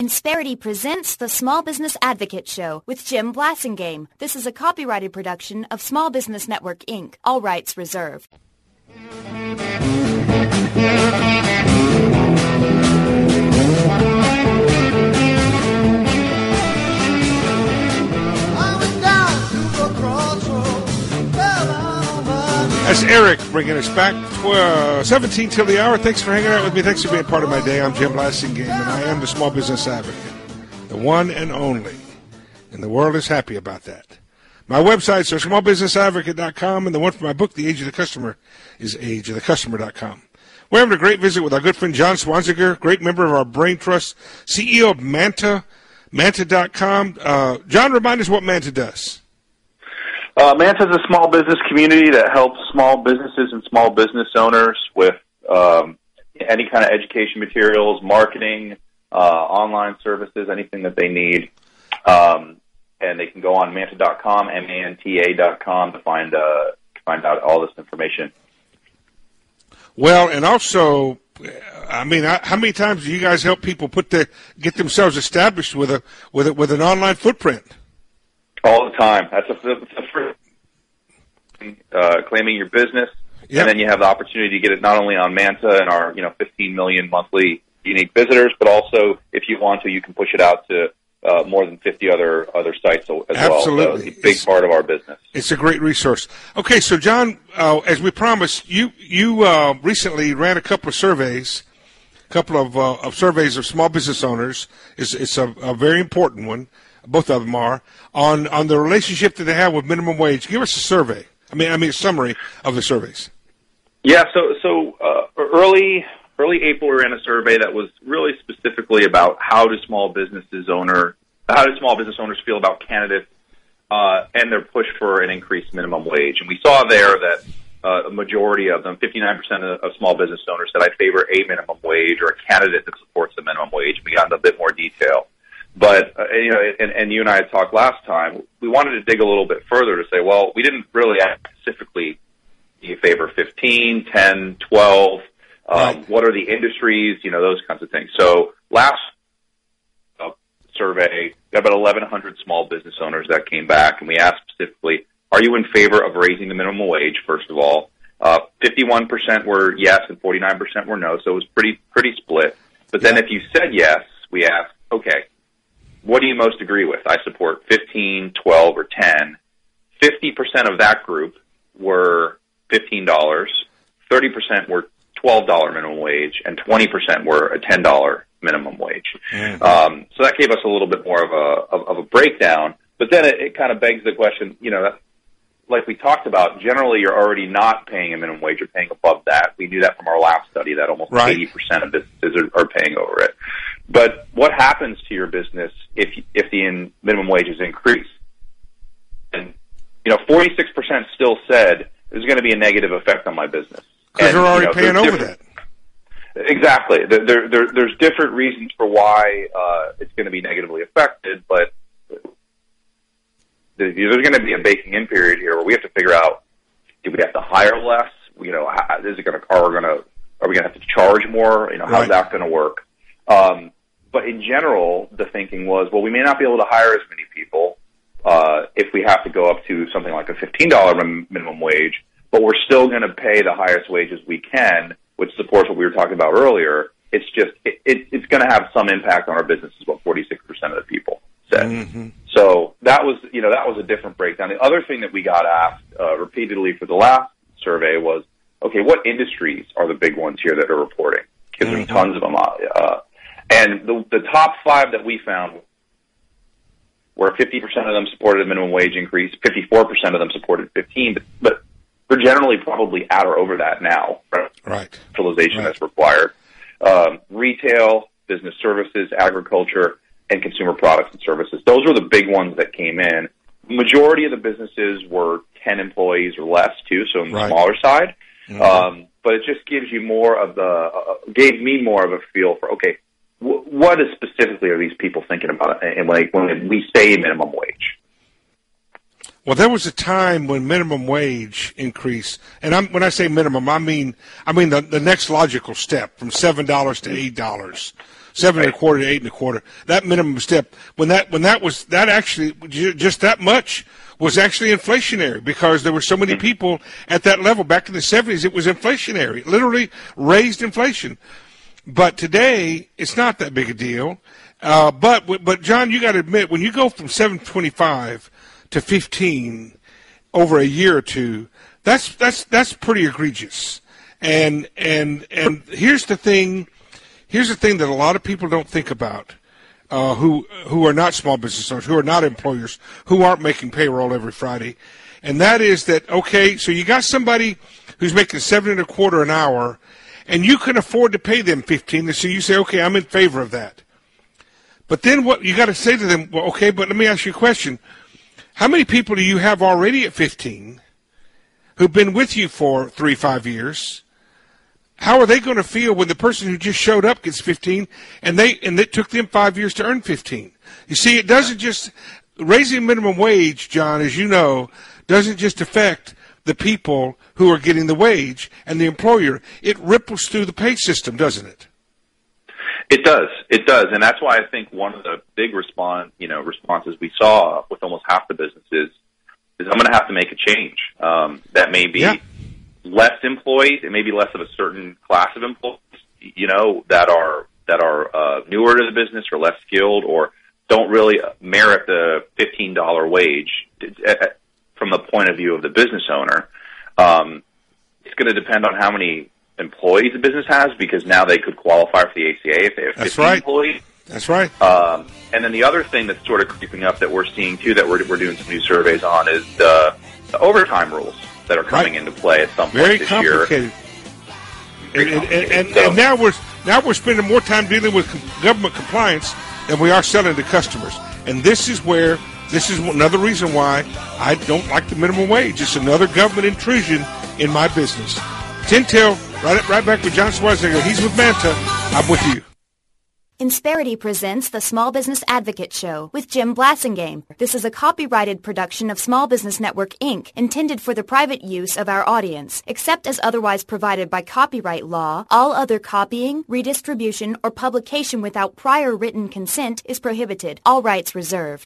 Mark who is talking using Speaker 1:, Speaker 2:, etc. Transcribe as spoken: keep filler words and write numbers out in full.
Speaker 1: Insperity presents the Small Business Advocate Show with Jim Blasingame. This is a copyrighted production of Small Business Network, Incorporated. All rights reserved.
Speaker 2: That's Eric bringing us back. twelve, seventeen till the hour. Thanks for hanging out with me. Thanks for being part of my day. I'm Jim Blasingame, and I am the Small Business Advocate, the one and only. And the world is happy about that. My websites are small business advocate dot com, and the one for my book, The Age of the Customer, is age of the customer dot com. We're having a great visit with our good friend John Swanziger, great member of our Brain Trust, C E O of Manta, Manta dot com. Uh, John, remind us what Manta does.
Speaker 3: Uh, Manta is a small business community that helps small businesses and small business owners with um, any kind of education materials, marketing, uh, online services, anything that they need. Um, and they can go on Manta dot com, M A N T A dot com, to find uh, find out all this information.
Speaker 2: Well, and also, I mean, how many times do you guys help people put the get themselves established with a with a, with an online footprint?
Speaker 3: All the time. That's a, that's a first thing, uh, claiming your business, yep. And then you have the opportunity to get it not only on Manta and our you know fifteen million monthly unique visitors, but also if you want to, you can push it out to uh, more than fifty other other sites as
Speaker 2: Absolutely.
Speaker 3: well. So it's a big it's, part of our business.
Speaker 2: It's a great resource. Okay, so John, uh, as we promised, you you uh, recently ran a couple of surveys, a couple of, uh, of surveys of small business owners. It's, it's a, a very important one. Both of them are on on the relationship that they have with minimum wage. Give us a survey. I mean, I mean a summary of the surveys.
Speaker 3: Yeah. So so uh, early early April, we ran a survey that was really specifically about how do small businesses owner how do small business owners feel about candidates uh, and their push for an increased minimum wage. And we saw there that uh, a majority of them, fifty-nine percent of, of small business owners, said I favor a minimum wage or a candidate that supports the minimum wage. We got into a bit more detail. But, uh, you know, and, and you and I had talked last time, we wanted to dig a little bit further to say, well, we didn't really ask specifically, do you favor fifteen, ten, twelve, um, right. What are the industries, you know, those kinds of things. So last uh, survey, got about eleven hundred small business owners that came back, and we asked specifically, are you in favor of raising the minimum wage, first of all? Uh, fifty-one percent were yes and forty-nine percent were no, so it was pretty pretty split. But then if you said yes, we asked, okay, what do you most agree with? I support fifteen, twelve, or ten. fifty percent of that group were fifteen dollars, thirty percent were twelve dollars minimum wage, and twenty percent were a ten dollars minimum wage. Mm-hmm. Um, so that gave us a little bit more of a of, of a breakdown. But then it, it kind of begs the question, you know, that, like we talked about, generally you're already not paying a minimum wage, you're paying above that. We knew that from our last study, that almost right. eighty percent of businesses are, are paying over it. But what happens to your business if if the in minimum wage is increased? And, you know, forty-six percent still said there's going to be a negative effect on my business.
Speaker 2: Because they're already you know, paying over that.
Speaker 3: Exactly. There, there, there's different reasons for why uh, it's going to be negatively affected, but there's going to be a baking-in period here where we have to figure out, do we have to hire less? You know, how, is it going to, are we going to, are we going to have to charge more? You know, how's right. that going to work? Um, But in general, the thinking was, well, we may not be able to hire as many people uh, if we have to go up to something like a fifteen dollars minimum wage, but we're still going to pay the highest wages we can, which supports what we were talking about earlier. It's just, it, it, it's going to have some impact on our business, is what forty-six percent of the people said. Mm-hmm. So that was, you know, that was a different breakdown. The other thing that we got asked uh, repeatedly for the last survey was, okay, what industries are the big ones here that are reporting? Because mm-hmm. there's tons of them. Uh, And the, the top five that we found were fifty percent of them supported a minimum wage increase, fifty-four percent of them supported fifteen, but, but they're generally probably at or over that now. Right.
Speaker 2: Right.
Speaker 3: Fertilization
Speaker 2: right.
Speaker 3: that's required. Um, retail, business services, agriculture, and consumer products and services. Those were the big ones that came in. The majority of the businesses were ten employees or less, too, so on the right. smaller side. Mm-hmm. Um, but it just gives you more of the, uh, gave me more of a feel for, okay, what is specifically are these people thinking about it, and like when we say minimum wage?
Speaker 2: Well, there was a time when minimum wage increased, and I'm, when I say minimum, I mean I mean the, the next logical step from seven dollars to eight dollars. seven
Speaker 3: Right.
Speaker 2: and a quarter to eight and a quarter. That minimum step, when that when that was that actually just that much was actually inflationary because there were so many people at that level. Back in the seventies, it was inflationary. It literally raised inflation. But today, it's not that big a deal. Uh, but but John, you got to admit, when you go from seven twenty-five to fifteen over a year or two, that's that's that's pretty egregious. And and and here's the thing, here's the thing that a lot of people don't think about, uh, who who are not small business owners, who are not employers, who aren't making payroll every Friday, and that is that okay, so you got somebody who's making seven and a quarter an hour, and you can afford to pay them fifteen, and so you say, okay, I'm in favor of that. But then what you got to say to them, well, okay, but let me ask you a question. How many people do you have already at fifteen who've been with you for three, five years? How are they going to feel when the person who just showed up gets fifteen and they and it took them five years to earn fifteen? You see, it doesn't just raising minimum wage, John, as you know, doesn't just affect the people who are getting the wage and the employer. It ripples through the pay system, doesn't it?
Speaker 3: It does. It does. And that's why I think one of the big response, you know, responses we saw with almost half the businesses is I'm going to have to make a change. Um, that may be
Speaker 2: Yeah.
Speaker 3: less employees. It may be less of a certain class of employees, you know, that are, that are, uh, newer to the business or less skilled or don't really merit the fifteen dollars wage from the point of view of the business owner. Um, it's going to depend on how many employees the business has, because now they could qualify for the A C A if they have
Speaker 2: That's
Speaker 3: fifteen
Speaker 2: right.
Speaker 3: employees.
Speaker 2: That's right.
Speaker 3: Um, and then the other thing that's sort of creeping up that we're seeing too, that we're we're doing some new surveys on, is the, the overtime rules that are coming
Speaker 2: Right.
Speaker 3: into play at some point
Speaker 2: Very
Speaker 3: this
Speaker 2: complicated.
Speaker 3: year.
Speaker 2: And, and, and, and,
Speaker 3: So-
Speaker 2: and now we're now we're spending more time dealing with com- government compliance than we are selling to customers. And this is where this is another reason why I don't like the minimum wage. It's another government intrusion in my business. Tintel, right right back with John Schwarzenegger. He's with Manta. I'm with you.
Speaker 1: Insperity presents the Small Business Advocate Show with Jim Blasingame. This is a copyrighted production of Small Business Network, Incorporated, intended for the private use of our audience. Except as otherwise provided by copyright law, all other copying, redistribution, or publication without prior written consent is prohibited. All rights reserved.